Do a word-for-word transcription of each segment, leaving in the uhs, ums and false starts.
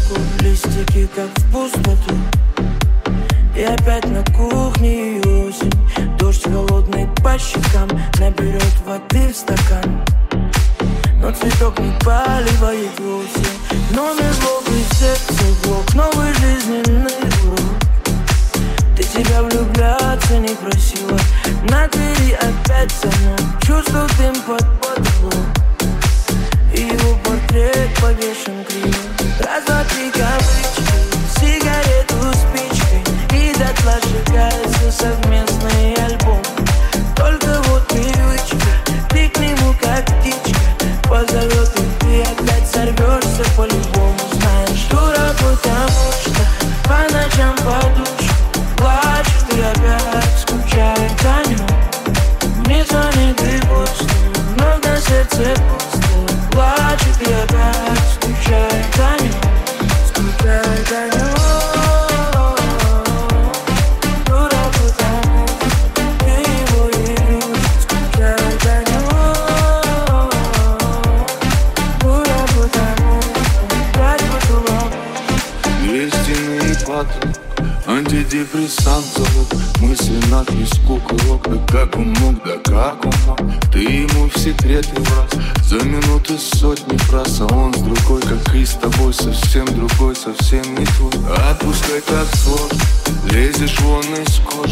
руку, листики как в пустоту. И опять на кухне осень, дождь холодный по щекам, наберет воды в стакан. Но цветок не поливает вовсе. Номер злобный, сердце блок, новый жизненный урок. Ты тебя влюбляться не просила, на двери опять замок. Чувствовал дым под потолок, и его портрет повешен криво. Раз, два, три каплички, сигарету спичкой, и дотла сжигается совместный альбом. Только вот привычка, ты к нему как птичка, позовет, и ты опять сорвешься по-любому. Знаешь, дура, потому что по ночам подушка плачет и опять скучает за ним. Мне звонит и пусто, вновь на сердце пусто. Плачет и опять скучает за ним, скучает за ним. Антидепрессант залог, мысленно из куколок. Да как он мог, да как он мог? Ты ему в секреты враз, за минуты сотни фраз. А он с другой, как и с тобой, совсем другой, совсем не твой. Отпускай как сложно, лезешь вон из кожи.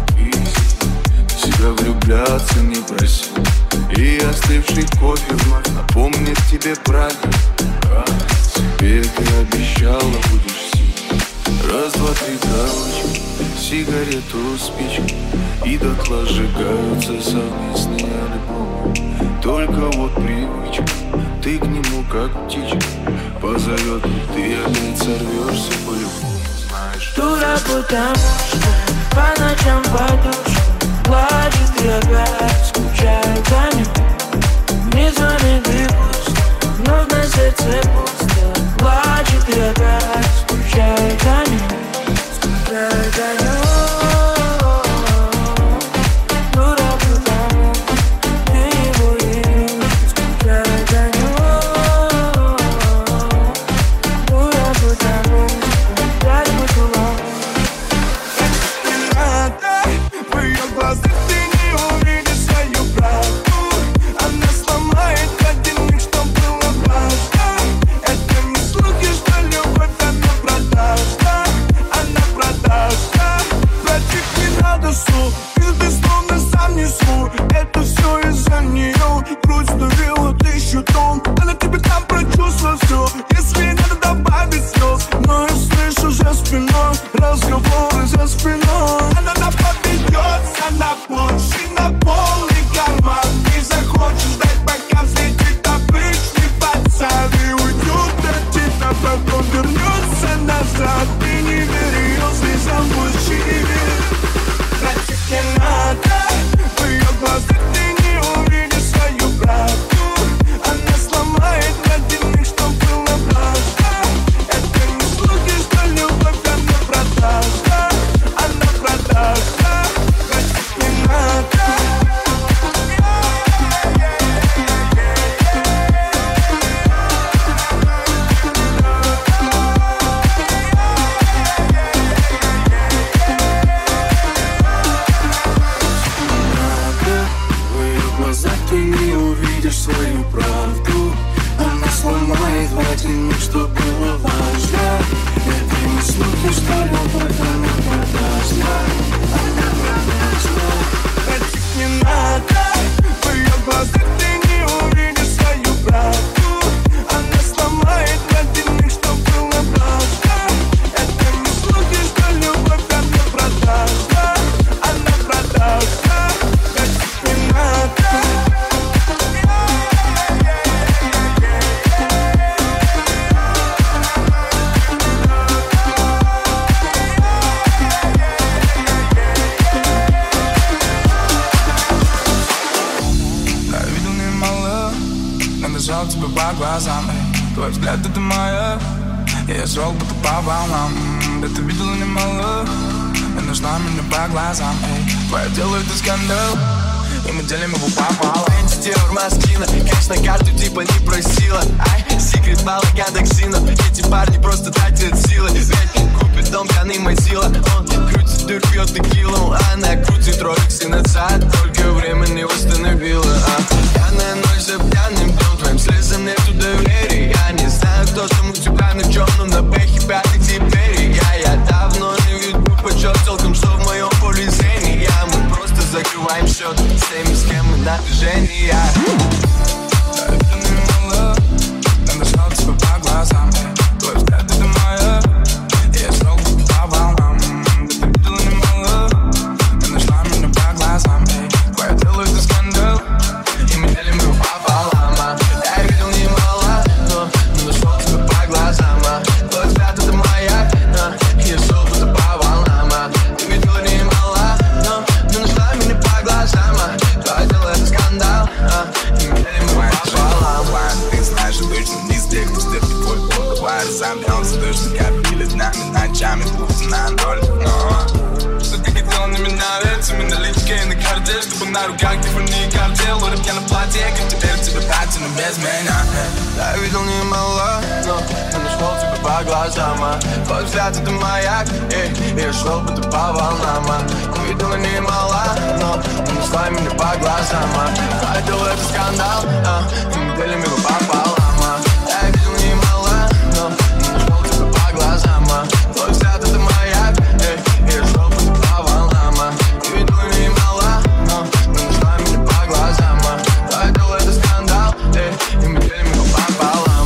Себя влюбляться не проси, и остывший кофе вновь напомнит тебе правильно. А тебе ты обещала, будешь сильной. Раз, два, три, короче, сигарету, спички, и дотла сжигаются совместные альбомы. Только вот привычка, ты к нему как птичка, позовет, и ты опять сорвешься по-любому. Знаешь, дура, потому что по ночам подушка плачет и опять скучает за ним. Мне звонит и пусто, вновь на сердце пусто. Плачет и опять скучает за ним, скучает за ним. Дура, потому ты его и скучает за ним. Дура, потому опять поцеловал. Не надо, в ее глазах ты не увидишь свою правду. Она сломает один миг, что было важно. Это не слухи, что любовь она продажна. Она продажна. Платить не надо слух, ты безусловно сам несу. Это все из-за нее. Грудь сдавила тысячу тонн. Она тебе там прочувствовала все. Если надо добавить слез, но я слышу за спиной разговоры за спиной. Она на подведется на больше, на полный карман. Не захочешь ждать, пока взлетит обычный пацан и уйдет от тебя, потом вернется назад. Ты не бери ее слезам мужчине. Платить не надо, в ее глазах ты не увидишь свою правду. Она сломает в один миг, что было важно. Это не слухи, что любовь она продажна. Она продажна. Платить не надо. в ее глазах ты не увидишь свою правду. Она сломает в один миг, что было важно. Это не слухи, что любовь она продажна. Она продажна. Платить не надо, в ее глазах ты не увидишь свою правду. Она сломает в один миг, что было важно. Это не слухи, что любовь она продажна. Она продажна. Платить не надо. Я видел немало, надышал тебе по глазам. Эй, твой взгляд это моя, и я шел будто по волнам. Да ты видела немало, и нашла меня по глазам. Эй, твое дело это скандал, и мы делим его пополам. Антитер, маскина, конечно, карту типа не просила. Ай, секрет балаган токсинов. Эти парни просто тратят силы. Ведь купит дом, пьяный мотила. Он крутит дыр, пьет текилу. Она крутит роликсы назад, только время не восстановила. а. Пьяная ночь за пьяным днем, твоим слезам нету доверия. Я не знаю, кто там у тебя на чем, но на бэхе пятый теперь. Я, я давно не веду почет, толком что в моем поле зрения. Мы просто закрываем счет с теми, с кем мы на движении. Надо шел тебе по глазам. Твой взгляд это моя. Я шел по волнам. Да ты видела немало. Ты нашла меня по глазам. Твое тело это скандал. И мы делим его пополам. Я видел немало, но нашел тебя по глазам. Твой взгляд это моя. Я шел будто по волнам. Ты видела немало, но нашла меня по глазам. Твое тело это скандал. И мы делим его пополам. Ты знаешь, обычно не здесь, где твой бог говорит, замнется точно капили нами ночами, будто на ноль. Что ты хотела на меня, ведь у меня наличка и на карте, чтобы на руках ты не картел. Лорд я на платье, как теперь тебе платье, но без меня. Я видел немало, но нашел тебя по глазам. Твой взгляд это маяк, и я шел будто по волнам. Ты видела немало, но нашла меня по глазам. Твое тело это скандал, и мы делим его пополам. Я видел немало, но нашел тебя по глазам. Твой взгляд это маяк, и я шел будто по волнам. Ты видела немало, но нашла меня по глазам. Твое тело это скандал, и мы делим его пополам.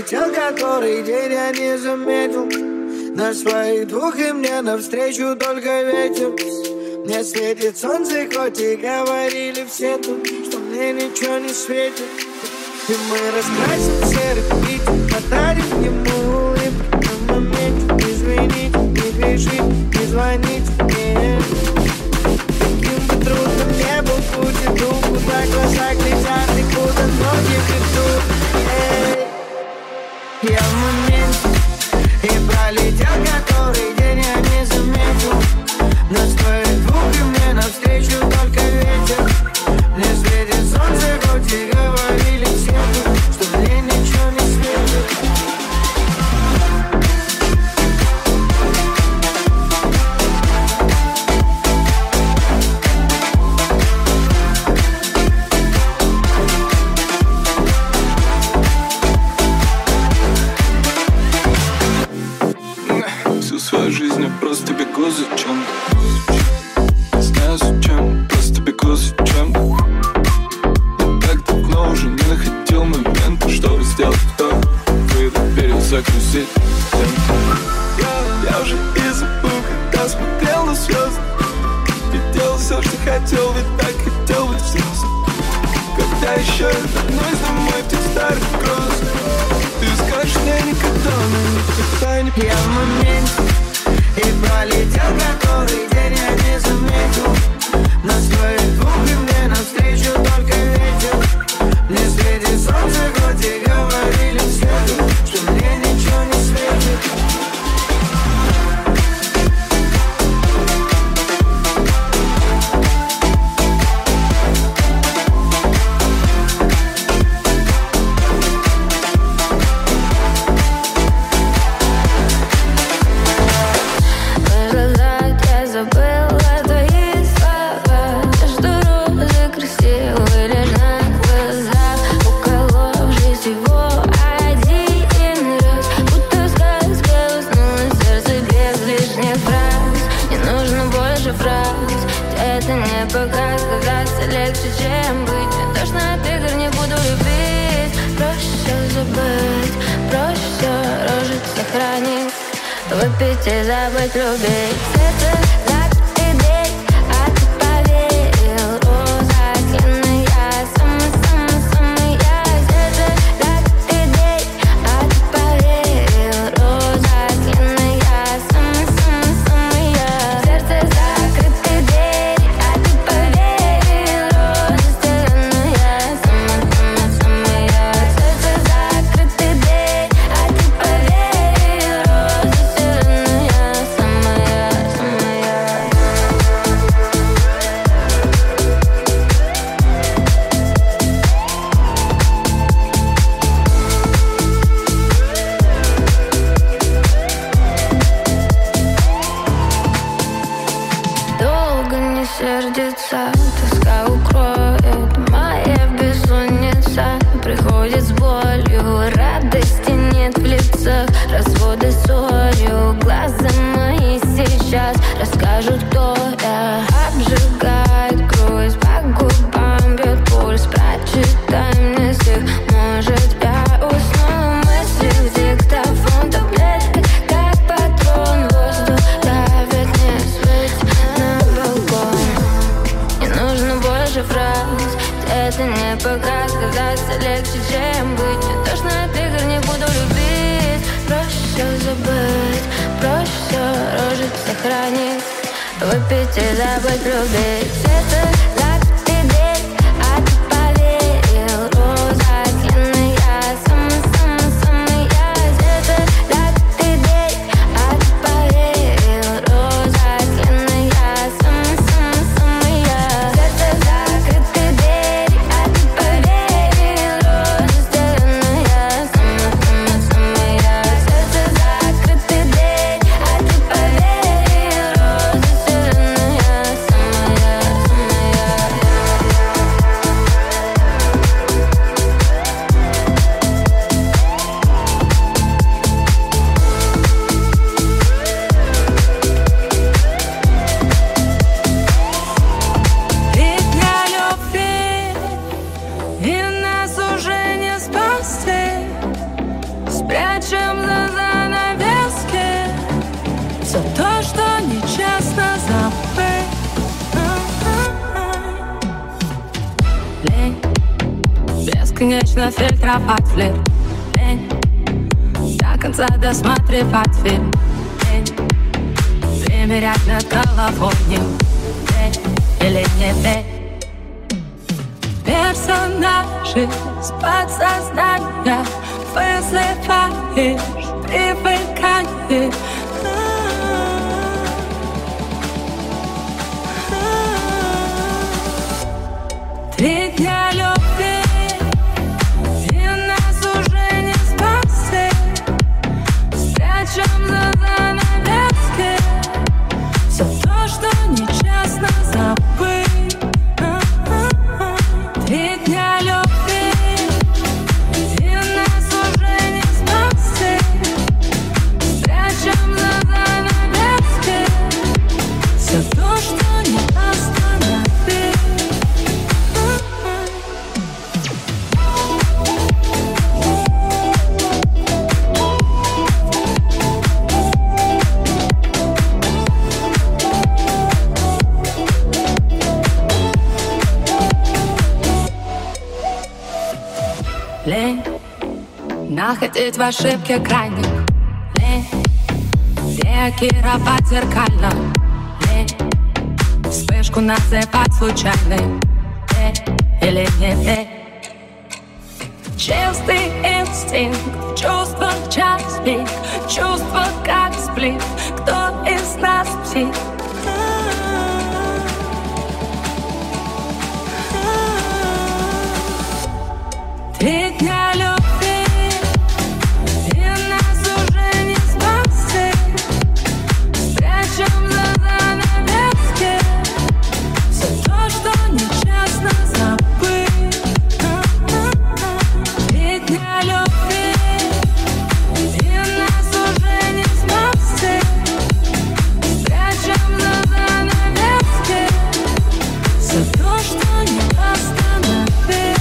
пролетел, который день я не заметил. На своих двух и мне навстречу только ветер. Мне светит солнце, хоть и говорили все тут, что мне ничего не светит. И мы раскрасим серый пить, подарим ему улыбку на моменте. Извините, не пишите, не звоните мне. Каким бы трудным не был путь, иду, куда глаза глядят и куда ноги ведут. Эй, я в моменте, и пролетел который день я не заметил. На своих двух и мне навстречу только ветер. Мне светит солнце, хоть и говорили все, что мне ничего не светит. Всю свою жизнь я просто бегу за чем-то. Не знаю зачем, просто бегу за чем-то. Но так давно уже не находил момента, чтобы сделать вдох, выдох, перезагрузить темп. Я уже и забыл, когда смотрел на звезды, и делал все, что хотел, ведь так хотел быть звезд. Когда еще вернусь домой, ты старый груз. Ты скажешь мне никогда, но никогда не. Я в моменте, и пролетел который день я не заметил. На своих двух и мне навстречу только ветер. Мне светит солнце, хоть и говорили все, что мне ничего не светит. Выпить и забыть, любить. Сердце закрытый день, а ты поверил. Роза длинная, самая-самая-самая. Сердце закрытый день, а ты поверил. Роза длинная, самая-самая-самая. Сердце закрытый день, а ты поверил. Роза длинная, самая-самая-самая. Сердце закрытый день, а ты поверил. Долго не сердится, тоска укроет. Моя бессонница приходит с болью. Радости нет в лицах, разводы ссорю. Глаза мои сейчас расскажут, кто я. Обжигает грусть, по губам бьет пульс. Прочитай мне стих, может я усну. Мысли в диктофон, таблетки, как патрон. Воздух давит, не светит на балкон. Не нужно больше фраз, это не показ. Казаться легче, чем быть. Не тошно от игр, не буду любить. Проще забыть, проще рожить, сохранить. Выпить и забыть, любить. Сердце закрытый день, а ты поверил. Роза длинная, самая-самая-самая. Сердце закрытый день, а ты поверил. Роза длинная, самая-самая-самая. Сердце закрытый день, а ты поверил. Роза длинная, самая-самая-самая. Сердце закрытый день, а ты поверил. Роза длинная, самая-самая-самая. нечестно, забыть. Лень бесконечно фильтровать флирт. Лень до конца досматривать фильм. Лень примерять над головой. Не лень или не лень. Персонажи с подсознания вызываешь, привыкаешь. Три дня любви, и нас уже не спасти. Спрячем за занавески все то, что нечестно, забыть. Три дня любви, и нас уже не спасти. Спрячем за занавески все то, что не остановить. Лень находить в ошибке крайних. Лень реагировать зеркально. Лень вспышку называть случайной. Лень или не лень. Чистый инстинкт, чувство в час пик. Чувство как сплит, кто из нас псих? Три дня любви, и нас уже не спасти. Спрячем за занавески все то, что нечестно, забыть. Три дня любви, и нас уже не спасти. Спрячем за занавески все то, что не остановить.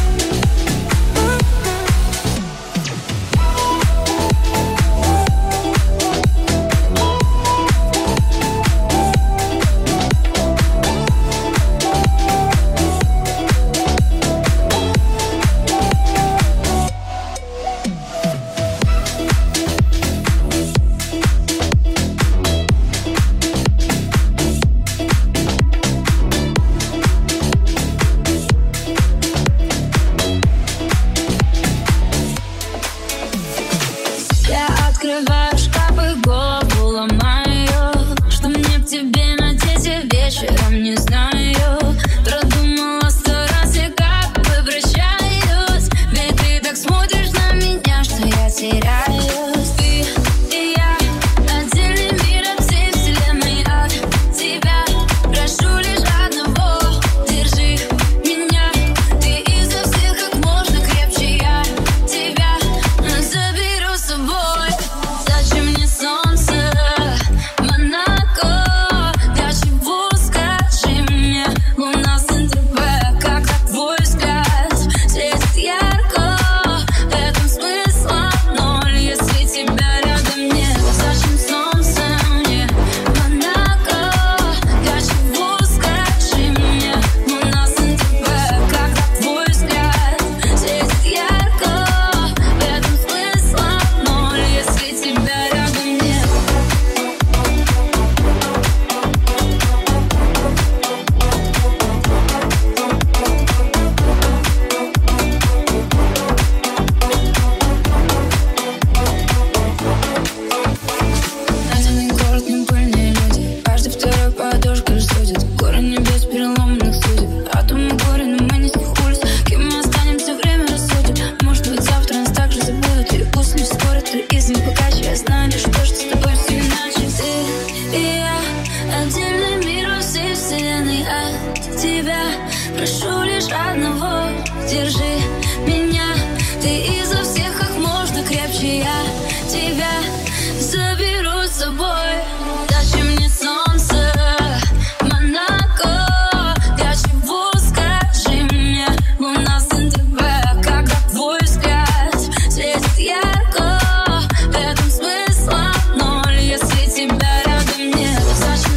Ярко, в этом смысла ноль, если тебя рядом нет.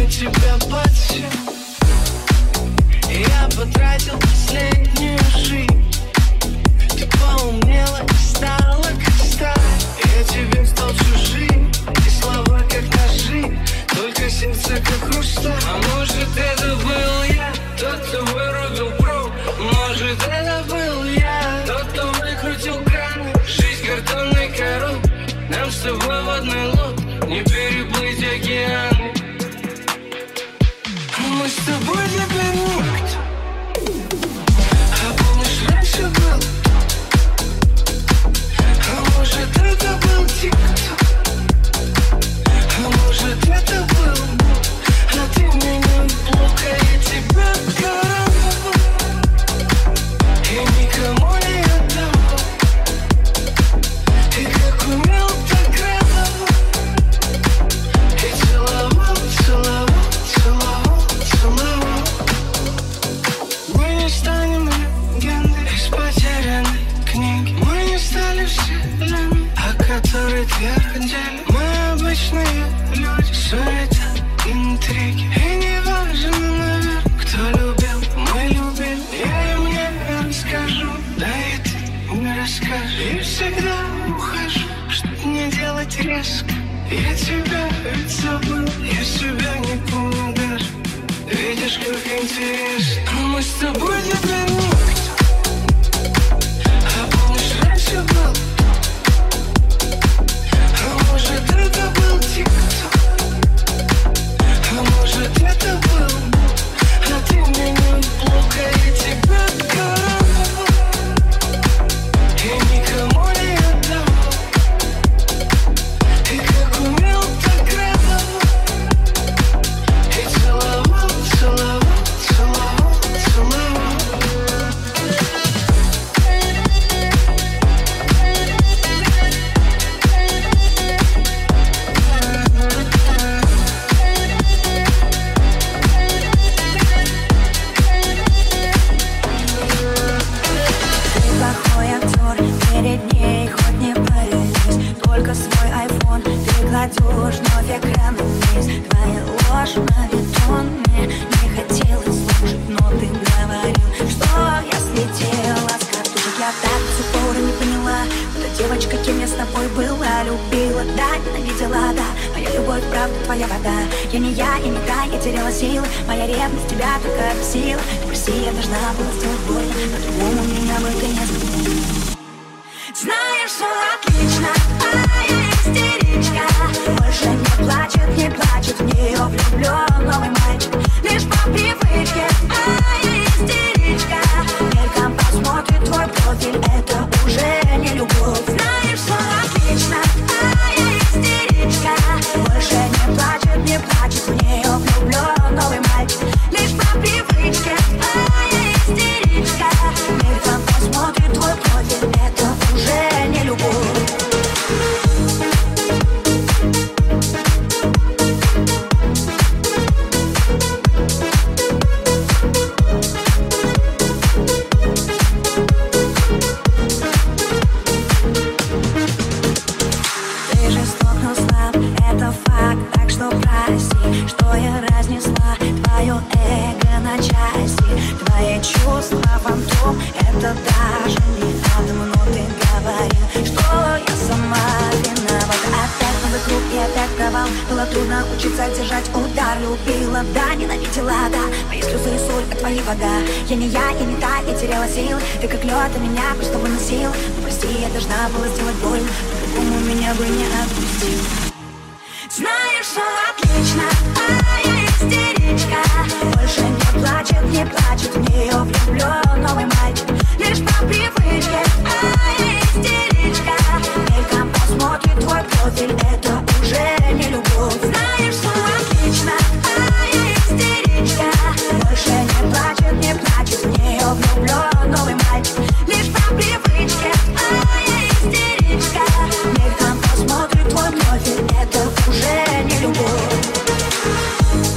на тебя подсел. Я потратил последнюю жизнь. Ты поумнела и стала как старая. Я тебе стал чужим, и слова как ножи, только сердце как хрусталь. А может это был я, тот, кто вырубил провод. Может это был я, тот, кто выкрутил краны. Жизнь картонной коробки, нам с тобой в одной лодке не переплыть океаны. Мы с тобой теперь никто. А помнишь, раньше был? А может это был тик-ток? А может это был? А ты меня плохо, я тебя коронавал и никому не отдавал. И как умел, так радовал. И целовал, целовал, целовал, целовал. Мы не станем легендой из потерянной книги. Мы не стали вселенной, о которой твердили. Мы обычные люди, суета, интриги. И не важно, наверное, кто любил, мы любим. Я им не расскажу, да и ты не расскажешь. И всегда ухожу, чтоб не делать резко. Я тебя ведь забыл, я себя не помню даже. Видишь, как интересно. Мы с тобой теперь никто. А помнишь, раньше был? А может это был тик-ток? А может это был? А ты меня плохо, я тебя коронавал и никому не отдавал. И как умел, так радовал. И целовал, целовал, целовал, целовал. Ты плохой актер, перед ней хоть не появись. Только свой айфон ты кладешь вновь экран вниз. Твоя ложь мавитон, мне не хотелось слушать, но ты говорил, что я слетела с катушек. Я так до сих пор и не поняла, эта девочка, кем я с тобой была. Любила, да, ненавидела, да. Моя любовь, правда, твоя вода. Я не я, я не та, я теряла силы. Моя ревность тебя только бесила. Ты прости, я должна была сделать больно, по-другому меня бы ты не забыл. Знаешь, что отлично, а я истеричка. Больше не плачет, не плачет, в нее влюблен новый мальчик. Лишь по привычке, а я истеричка. Мельком посмотрит твой профиль, это уже не любовь. Знаешь, что отлично, а я истеричка. Больше не плачет, не плачет, в нее влюблен новый мальчик. Лишь по привычке, а я истеричка. Мельком посмотрит твой профиль, это уже не любовь. Ты жесток, но слаб, это факт, так что прости, что я разнесла твое эго на части. Твои чувства фантом, это даже не атом, но ты говорил, что я сама виновата. Опять новый круг и опять провал. Было трудно учиться держать удар. Любила, да, ненавидела, да. Мои слезы и соль, а твои вода. Я не я, я не та, я теряла силы. Ты как лед, а меня просто выносил. Ну прости, я должна была сделать больно, по-другому меня бы не отпустил. Знаешь, что отлично, а я истеричка. Больше не плачет, не плачет, в нее влюблен новый мальчик. Лишь по привычке, а я истеричка. Мельком посмотрит твой профиль, это уже не любовь. Знаешь, что отлично, а я истеричка. Больше не плачет, не плачет, в нее влюблен новый мальчик. Лишь по привычке, а я истеричка. Мельком посмотрит твой профиль, это уже не любовь.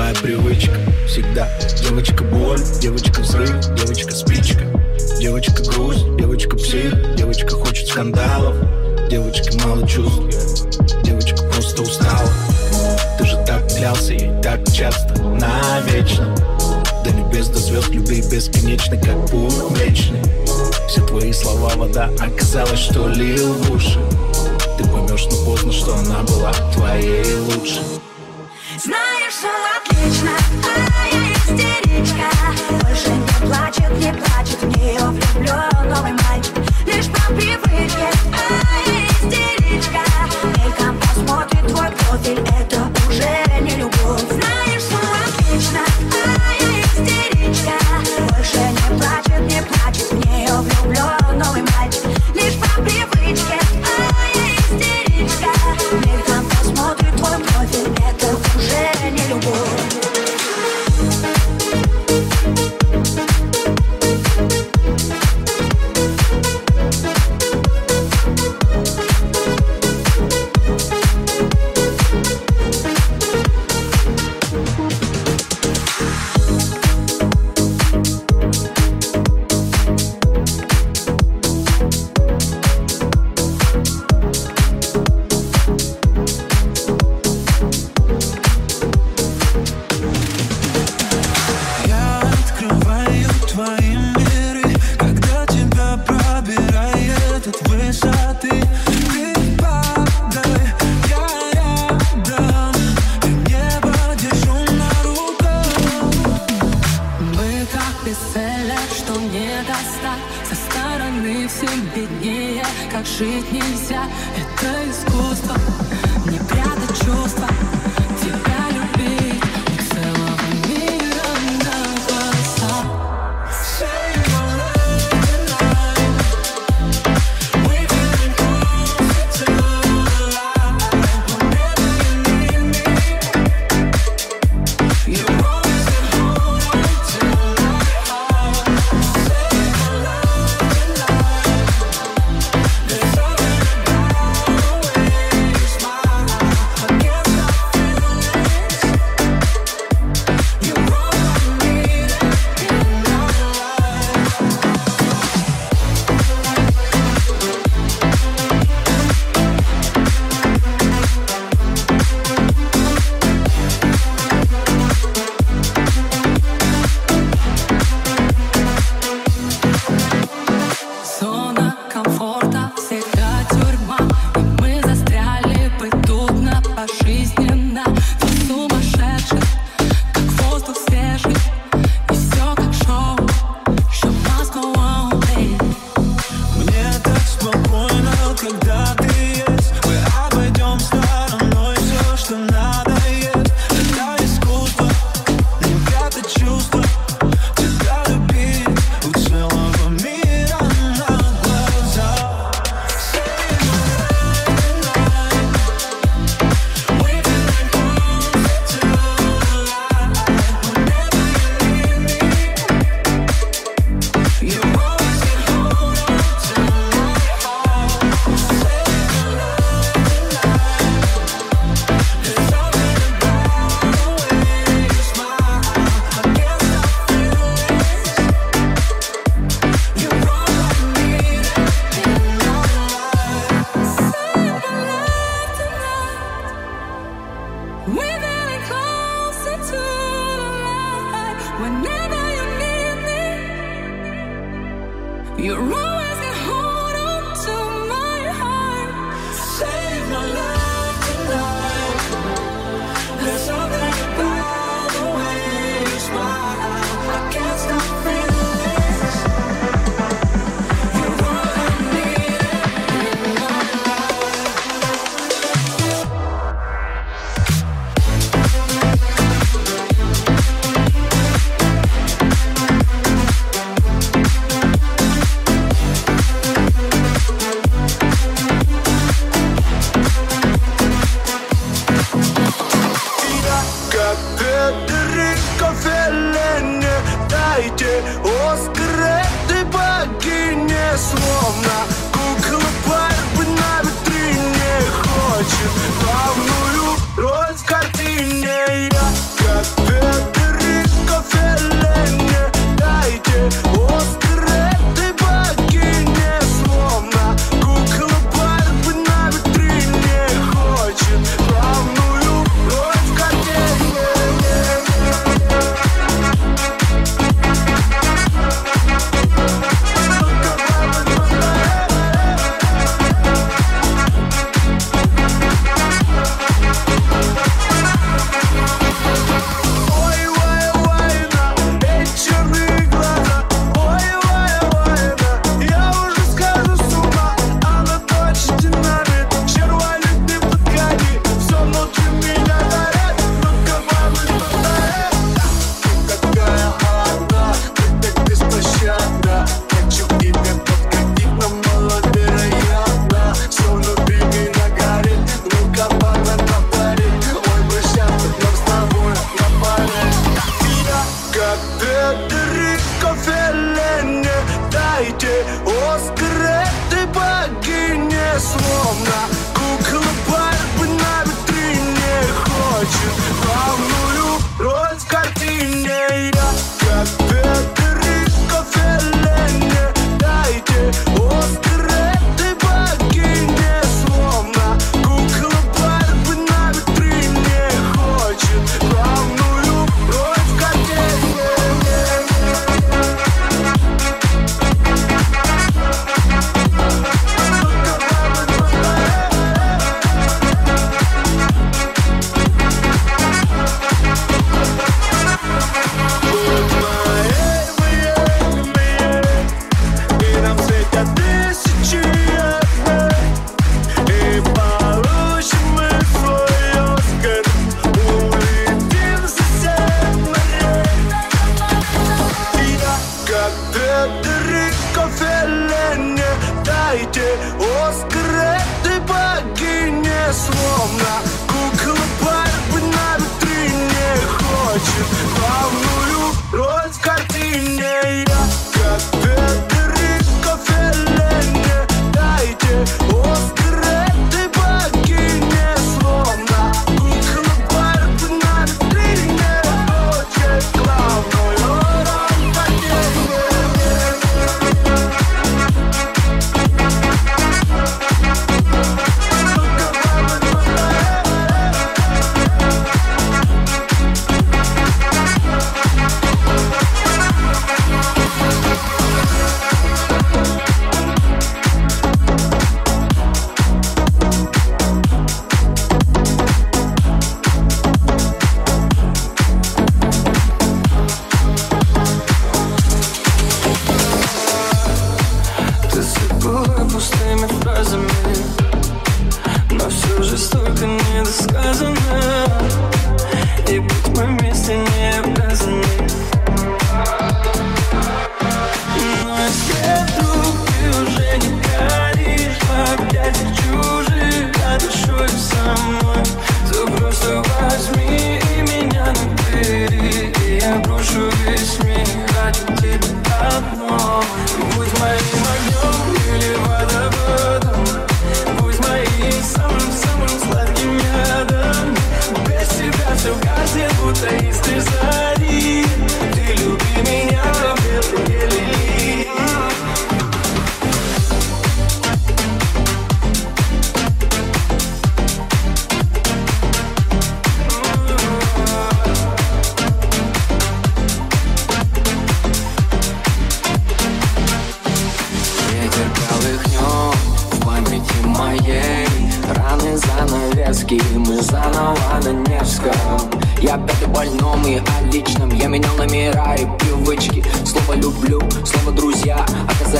твоя привычка. Всегда девочка боль, девочка взрыв, девочка спичка. Девочка грусть, девочка псих, девочка хочет скандалов. Девочка мало чувств, девочка просто устала. Ты же так клялся ей так часто, навечно. До небес, до звезд, любви бесконечной, как путь млечный. Все твои слова вода, оказалось, что лил в уши. Ты поймешь, но поздно, что она была твоей лучшей. Знаешь, все отлично, а я истеричка. Больше не плачет, не плачет, в нее влюблен новый мальчик. Лишь по привычке, а я истеричка. Мельком посмотрит твой профиль, это уже не любовь. Знаешь, все отлично, а я истеричка. Больше не плачет, не плачет, в нее влюблен новый мальчик. Лишь по привычке, а я истеричка. Мельком посмотрит твой профиль, это уже не любовь. Жить нельзя, это искусство. Не прятать чувства, тебя любить и целого мира на глаза. Say my love tonight. We feeling closer to the light. Whenever you need me, you always can hold on to my heart. Say my love tonight. There's something about the way you smile. I can't stop feeling this. You're all I need in my life.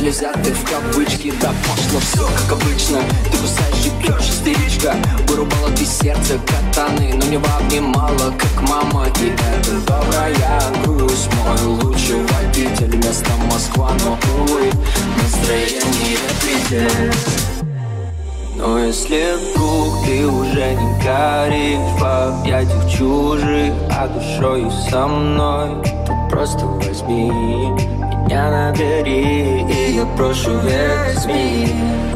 мысли взяты в кавычки. Да пошло все как обычно. Ты кусаешь и пьешь, истеричка. Вырубала ты сердце катаны, но не обнимала, как мама. И это добрая грусть, мой лучший водитель. Место Москва, но увы, настроение предел. Но если вдруг ты уже не горишь в объятиях чужих, а душою со мной, то просто возьми меня, набери, и я прошу возьми.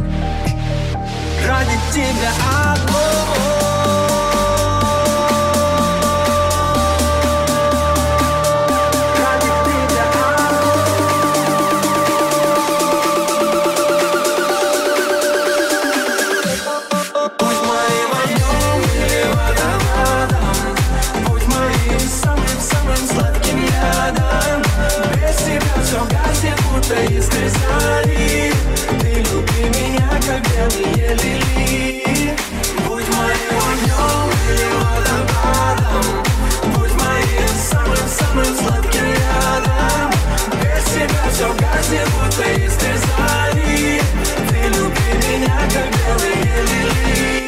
Ради тебя одного. Искры зари, ты люби меня, как белые лилии. Будь моим огнем или водопадом, будь моим самым-самым сладким ядом. Без тебя все гаснет, будто искры зари. Ты люби меня, как белые лилии.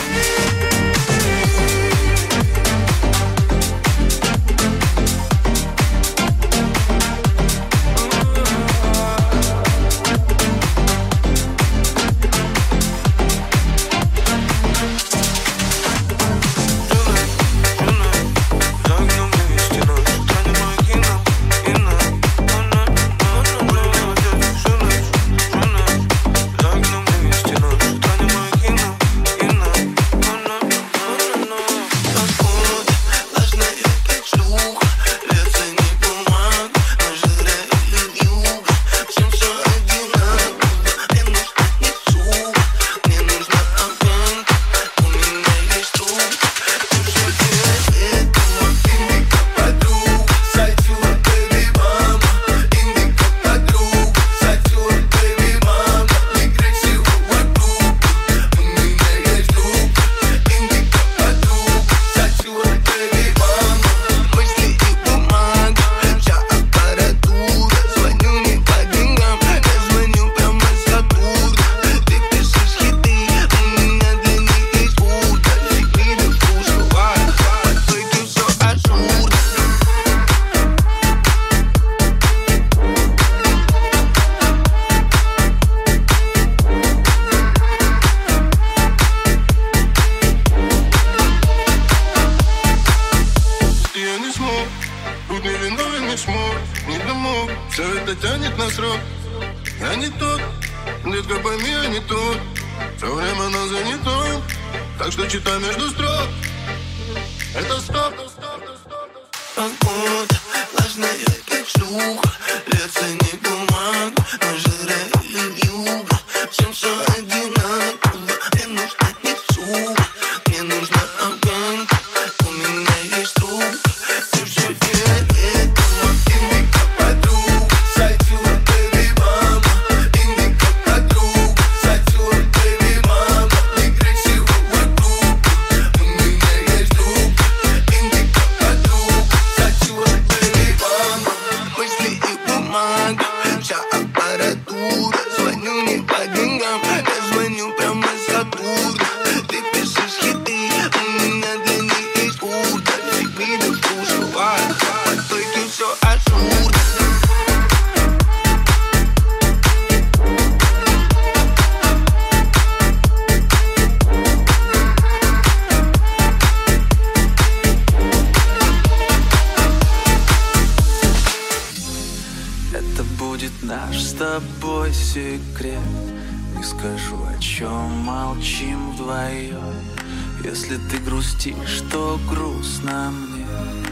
Что грустно мне,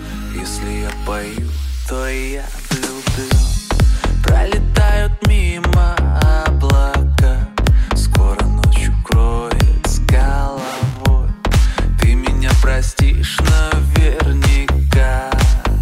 если я пою, то я влюблен. Пролетают мимо облака, скоро ночь укроет с головой. Ты меня простишь наверняка.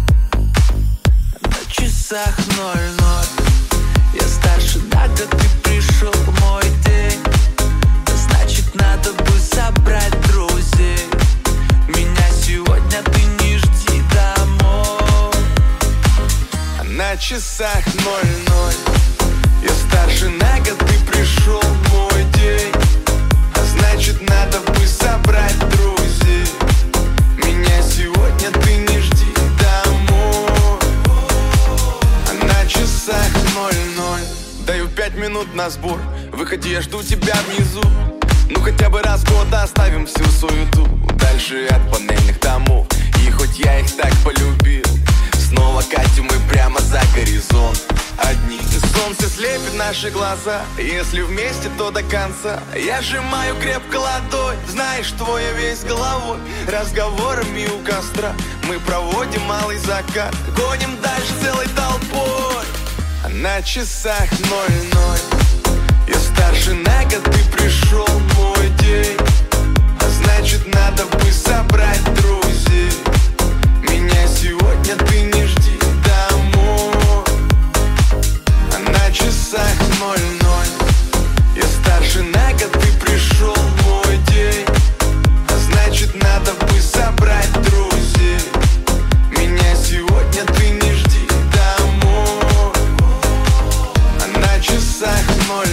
На часах ноль-ноль, я старше на год, ты пришел в мой день. Значит, надо бы собрать друзей. Сегодня ты не жди домой. На часах ноль-ноль, я старше старше на год, ты пришел в мой день. А значит, надо бы собрать друзей. Меня сегодня ты не жди домой. А на часах ноль-ноль. Даю пять минут на сбор. Выходи, я жду тебя внизу. Ну хотя бы раз в год оставим всю суету. Дальше от панельных домов. И хоть я их так полюбил, снова катим мы прямо за горизонт. Одни солнце слепит наши глаза. Если вместе, то до конца. Я сжимаю крепко ладонь. Знаешь, твой я весь головой. Разговорами у костра мы проводим малый закат. Гоним дальше целой толпой. А на часах ноль-ноль. Я старше на год, ты пришел в мой день. А значит, надо бы собрать друзей. Меня сегодня ты не жди домой. А на часах ноль-ноль. Я старше на год, ты пришел в мой день. А значит, надо бы собрать друзей. Меня сегодня ты не жди домой. А на часах ноль-ноль.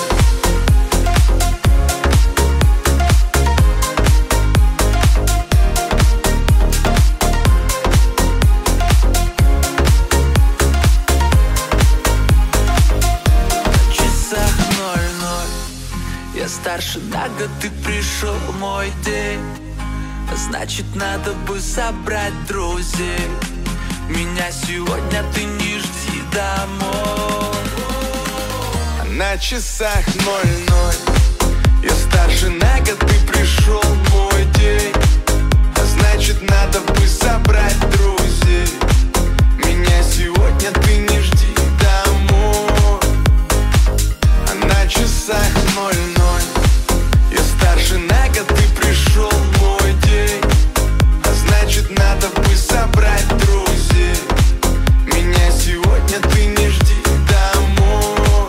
Я старше на год, ты пришел в мой день. А значит, надо бы собрать друзей. Меня сегодня ты не жди домой. А на часах ноль-ноль. Я старше на год, ты пришел в мой день. А значит, надо бы собрать друзей. Меня сегодня ты не жди домой. А на часах ноль-ноль. Я старше на год, ты пришел в мой день. А значит, надо бы собрать друзей. Меня сегодня ты не жди домой.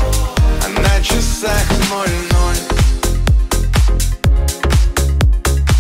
А на часах ноль-ноль.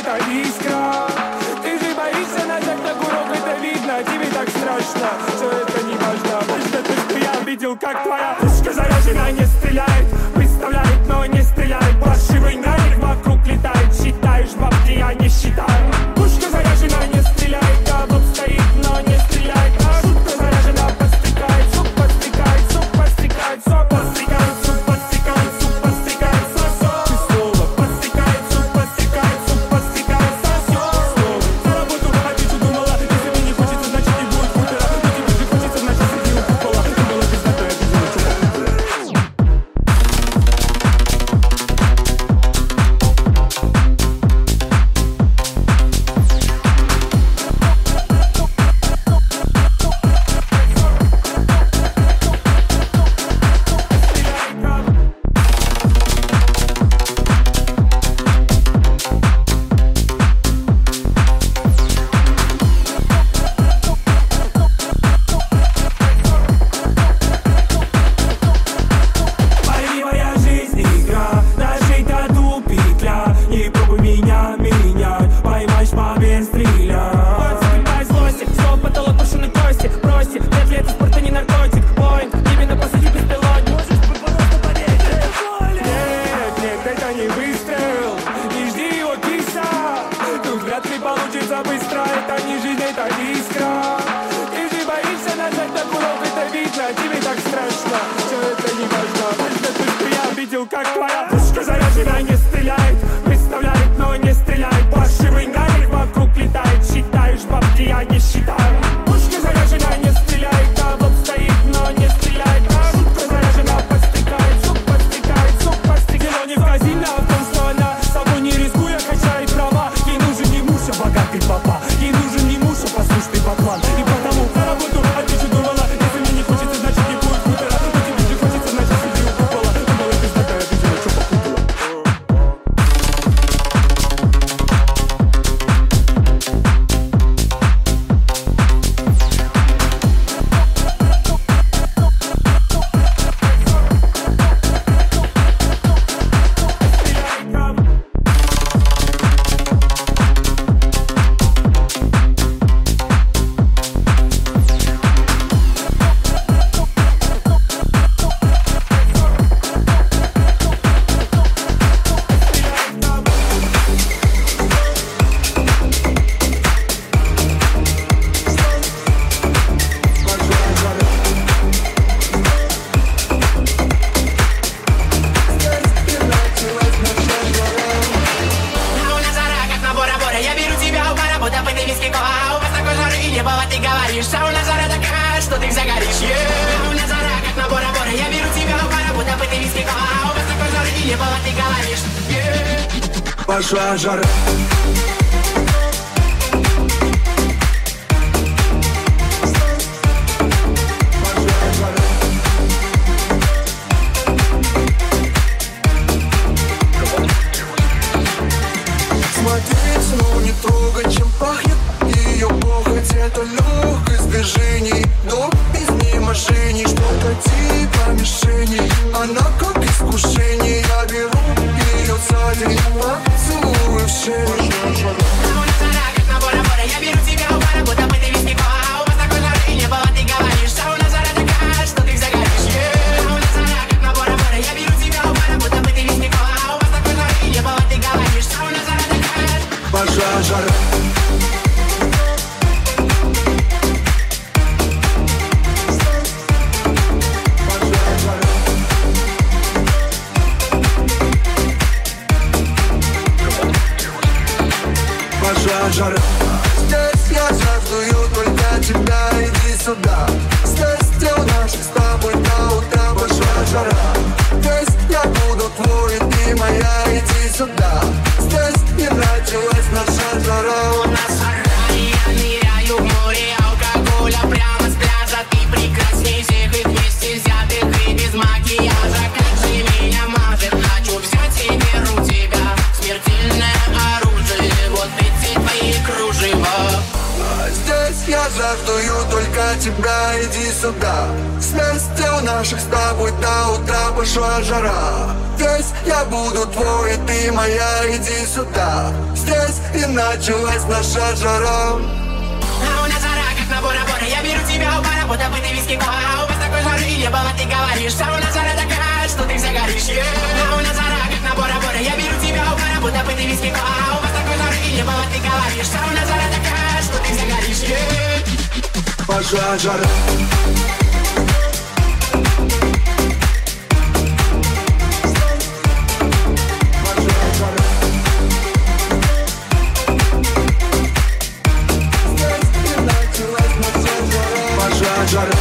эта искра. Ты же боишься нажать на курок, это видно, тебе так страшно. Все это не важно, важно то, что я видел, как твоя пушка заряжена, не стреляет. Представляет, но не стреляет. Паршивый нарик вокруг летает. Считаешь бабки, я не считаю. Пушка заряжена, не стреляет. А вот стоит, но не стреляет. А шутка заряжена, подстрекает. Суп подстрекает, суп подстрекает. Суп подстрекает, суп подстрекает. Суп подстрекает, сосет. Ты снова подстрекает, суп подстрекает. Суп подстрекает, сосет. Снова на работу, а ты что думала? Если мне не хочется, значит не будет хутора. Но тебе же хочется, значит сиди у купола. Ты была пиздатая, ты думала, что покупала. Пойми, моя жизнь игра, нажить тату петля. Не пробуй меня менять, поймаешь по без стреля. Подсыпай злости, снова потолок пушеной кости. Бросьте, вряд ли это спорт, а не наркотик. Поинт, именно посади беспилотник. Можешь просто понять, это Нет, нет, это не выстрел. Не жди его киса. Тут вряд ли получится быстро. Это не жизнь, это искра. Ты же боишься нажать на курок, это видно, тебе так страшно. Все это не важно, важно то, что я видел, как твоя пушка заряжена, не стреляет. Представляет, но не стреляет. Паршивый нарик вокруг летает. Считаешь бабки, я не считаю. Пушка заряжена, не стреляет. А вот стоит, но не стреляет. А шутка заряжена, подстрекает. Суп подстрекает, суп подстрекает. Дело не в казино, а в том, что она собой не рискуя качает права. Ей нужен не муж, а богатый папа. Ей нужен не муж, а послушный баклан. И потому на работу, а ты что думала? Если мне не хочется, значит не будет хутора. Но тебе же хочется, значит сиди у купола. Думала, ты такая, ты что попутала? Луна зара, как на Бора-Бора. Я беру тебя у пара, будто бы ты виски кола. У вас такой жар и небо, ты говоришь. А у нас жара такая, что ты загоришь. Yeah. Луна зара, как на Бора-Бора. Я беру тебя у пара, будто бы ты виски кола. У вас такой жар и небо, ты говоришь. Yeah. Пошла жара. Смотреть, но не трогать, чем пахнет ее похоть. Это легкость движений, но без внимашений. Что-то типа мишени, она как искушение. Я беру ее сзади, поцелую в шею. Луна зара, как на Бора-Бора. Я беру тебя у пара, будто бы ты виски кола. У вас такой жар и небо, ты говоришь. А у нас жара такая, что ты загоришь. Yeah. Луна зара, как на Бора-Бора. Я беру тебя у пара, будто бы ты виски кола. У вас такой жар и небо, ты говоришь. А у нас жара такая. Пошла жара. Пошла жара. Здесь я жаждую только тебя, иди сюда. Здесь у нас с тобой до утра. Пошла жара. Здесь я буду твой, ты моя, иди сюда. Здесь не началась наша жара. У нас жара, и я ныряю в море алкоголя прямо с пляжа. Ты прекрасней всех и вместе взятых, и без макияжа. Как же меня мажет, хочу взять и беру тебя. Смертельное оружие, вот эти твои кружева. здесь, я жаждую только тебя, иди сюда. Вместе у наших с тобой до утра пошла жара. Здесь я буду твой, и ты моя, иди сюда. Здесь и началась наша жара. А у нас жара, как на Бора-Бора. Я беру тебя у бара, будто бы ты виски кола. А у вас такой жары и не было, ты говоришь. А у нас жара такая, что ты вся горишь, yeah. А у нас жара, как на Бора-Бора. Я беру тебя у бара, будто бы ты виски кола. А у вас такой жары и не было, ты говоришь. А у нас жара такая, что ты вся горишь, yeah. Пошла жара. Жара.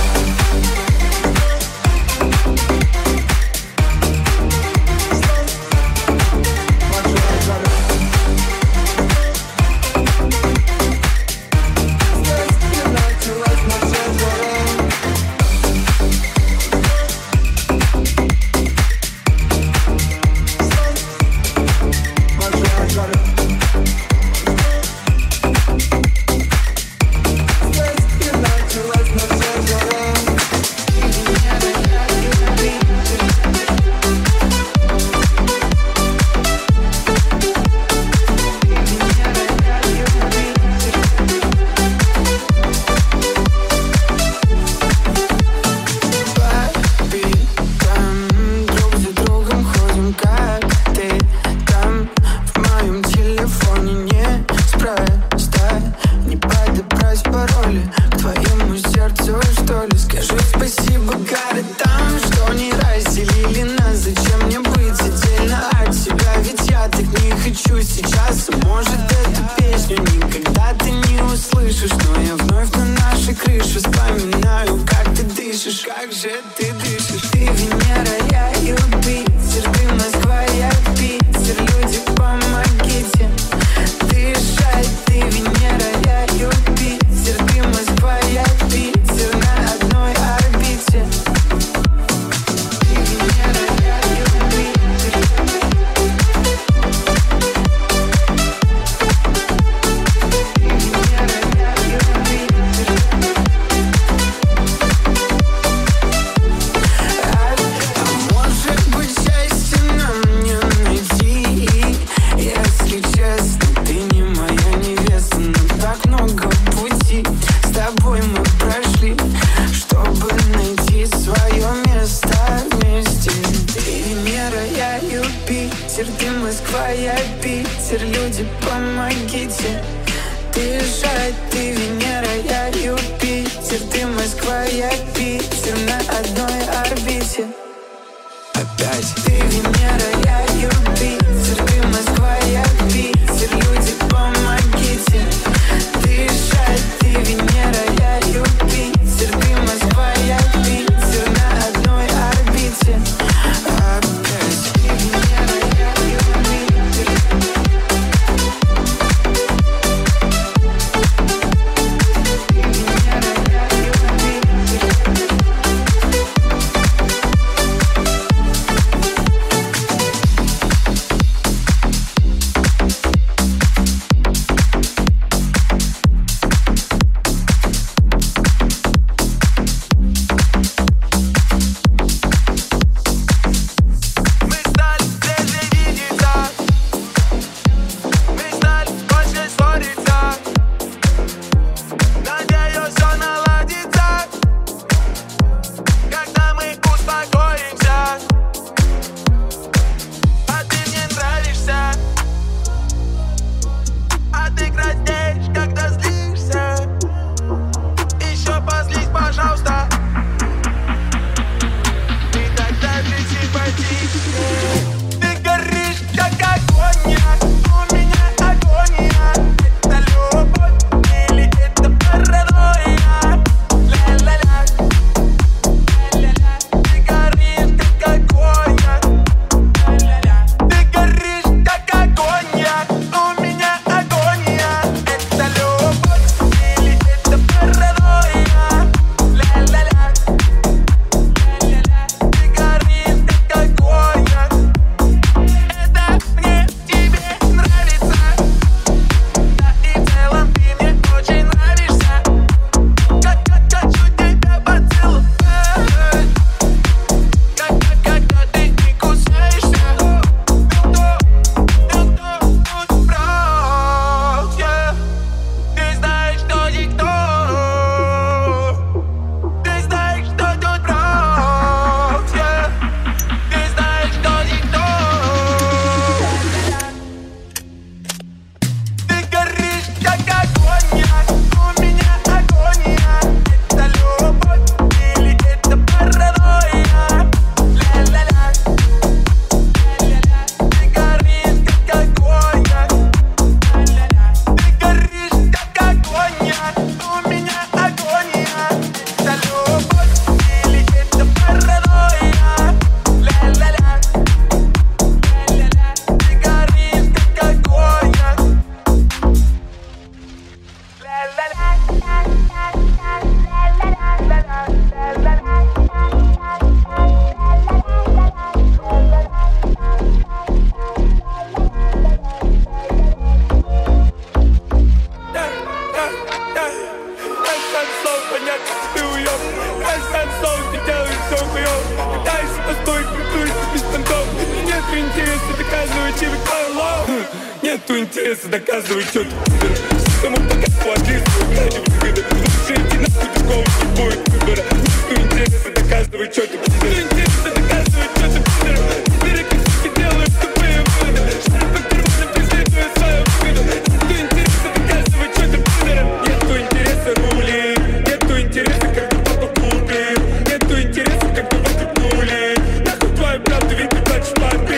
доказывай, что ты пидор. Кому пока подлизывай, ради выгода. Лучше иди нахуй, другого не будет выбора. Никто интересно доказывай, что ты пидор. Никто интересно доказывай, что ты пидор. Пидоры как суки делают тупые выводы. Шары по карманам преследуя свою выгоду. Никто интересно доказывай, что ты пидор. Нету интереса рули, нету интереса, когда папа купит. Нету интереса, когда вокруг нули. Нахуй твою правду, ведь ты плачешь папе.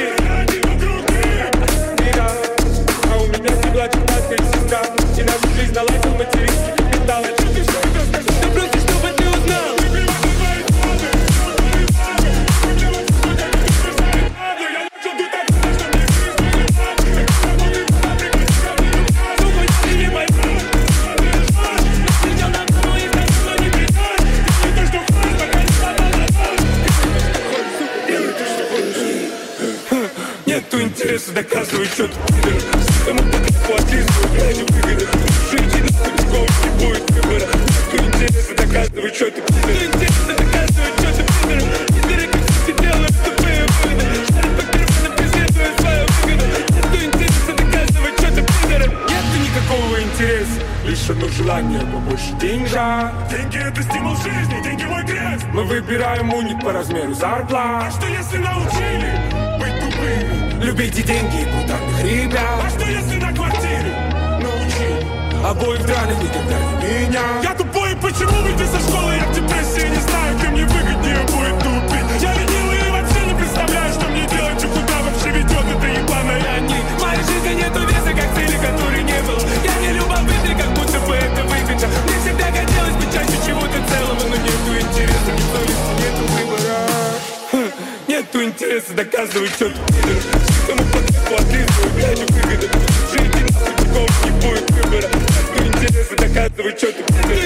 А у меня стебла четырнадцатая сестра. И нашу жизнь наладил материнский капитал. Да просто чтобы ты узнал. Нету интереса доказывай, что ты пидор. Кому пока подлизывай, ради выгода. Жить нахуй, другого не будет выбора. Нету интереса доказывай, что ты пидор. Нету интереса доказывай, что ты пидор. Пидоры как суки делают тупые выводы. Шары по карманам преследуя свою выгоду. Нету интереса доказывай, что ты пидор. Нету никакого интереса, лишь одно желание побольше деньжат. Деньги — это стимул жизни, деньги — мой крест. Мы выбираем уник по размеру зарплат. А что если научили быть тупыми? Любите деньги и брутальных ребят. А что если на квартире научили? Обоих драных никогда не меня. Я тупой, почему выйти со школы? Я в депрессии, не знаю, где мне выгоднее будет тупить. Я ленивый и вообще не представляю, что мне делать, и куда вообще ведет эта ебаная нить. В моей жизни нету веса, как цели, которой не было. Я не любопытный, как будто бы это выгодно. Мне всегда хотелось быть частью чего-то целого, но нету интереса, ни совести, нету выбора. Хм, нету интереса доказывать, что ты пидор. Кому пока подлизывай, ради выгода. Жить нахуй, другого не будет выбора. Нету интереса доказывать, что ты пидор.